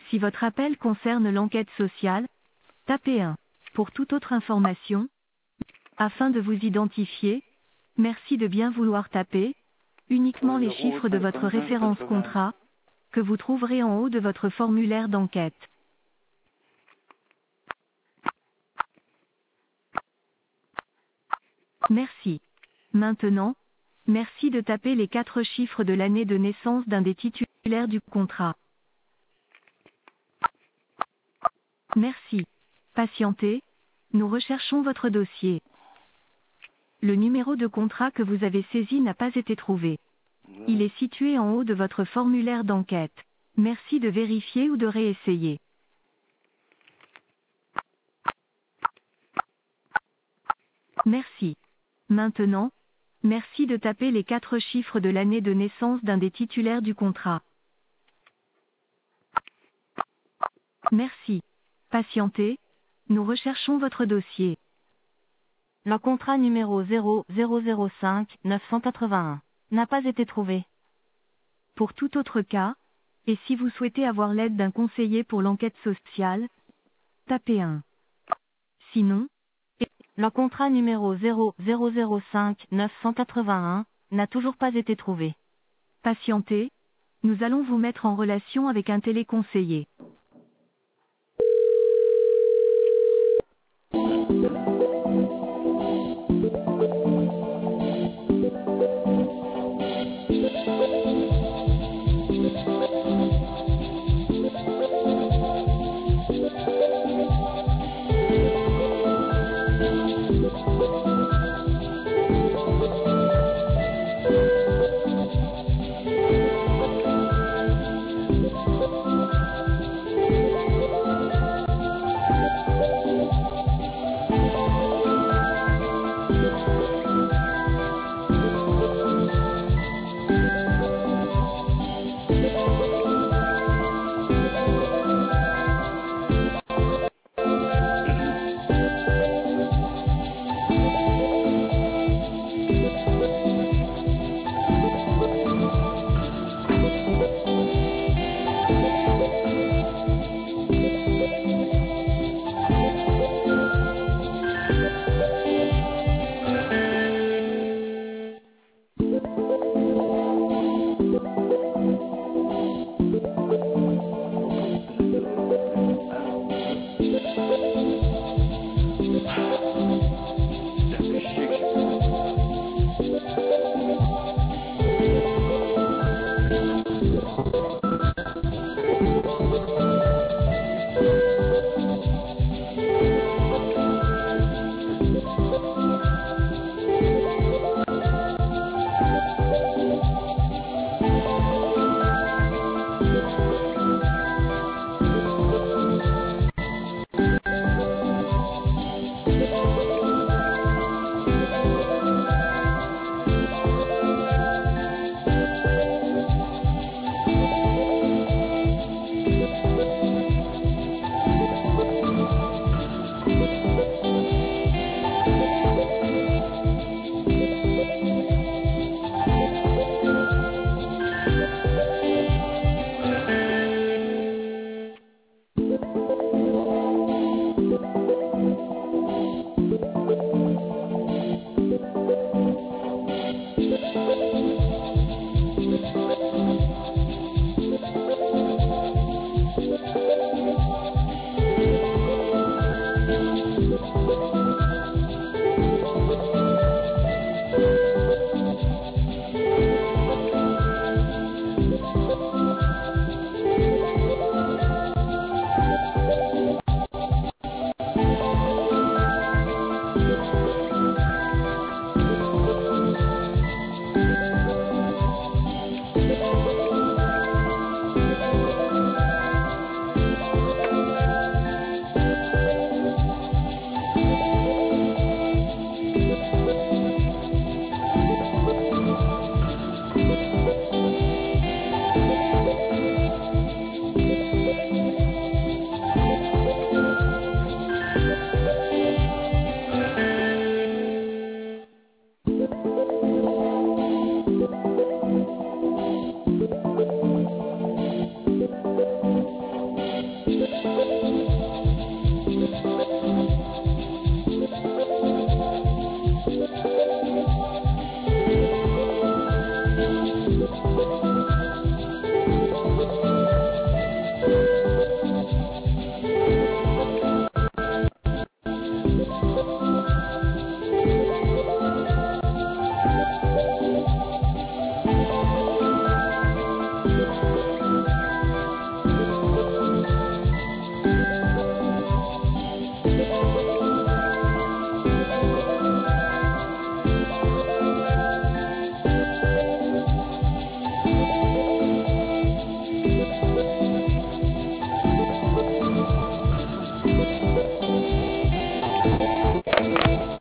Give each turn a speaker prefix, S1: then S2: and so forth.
S1: Si votre appel concerne l'enquête sociale, tapez 1. Pour toute autre information, afin de vous identifier, merci de bien vouloir taper uniquement les chiffres de votre référence contrat, que vous trouverez en haut de votre formulaire d'enquête. Merci. Maintenant, merci de taper les 4 chiffres de l'année de naissance d'un des titulaires du contrat. Merci. Patientez, nous recherchons votre dossier. Le numéro de contrat que vous avez saisi n'a pas été trouvé. Il est situé en haut de votre formulaire d'enquête. Merci de vérifier ou de réessayer. Merci. Maintenant, merci de taper les 4 chiffres de l'année de naissance d'un des titulaires du contrat. Merci. Patientez, nous recherchons votre dossier.
S2: Le contrat numéro 0005981 n'a pas été trouvé.
S1: Pour tout autre cas, et si vous souhaitez avoir l'aide d'un conseiller pour l'enquête sociale, tapez 1. Sinon,
S2: le contrat numéro 0005981 n'a toujours pas été trouvé.
S1: Patientez, nous allons vous mettre en relation avec un téléconseiller.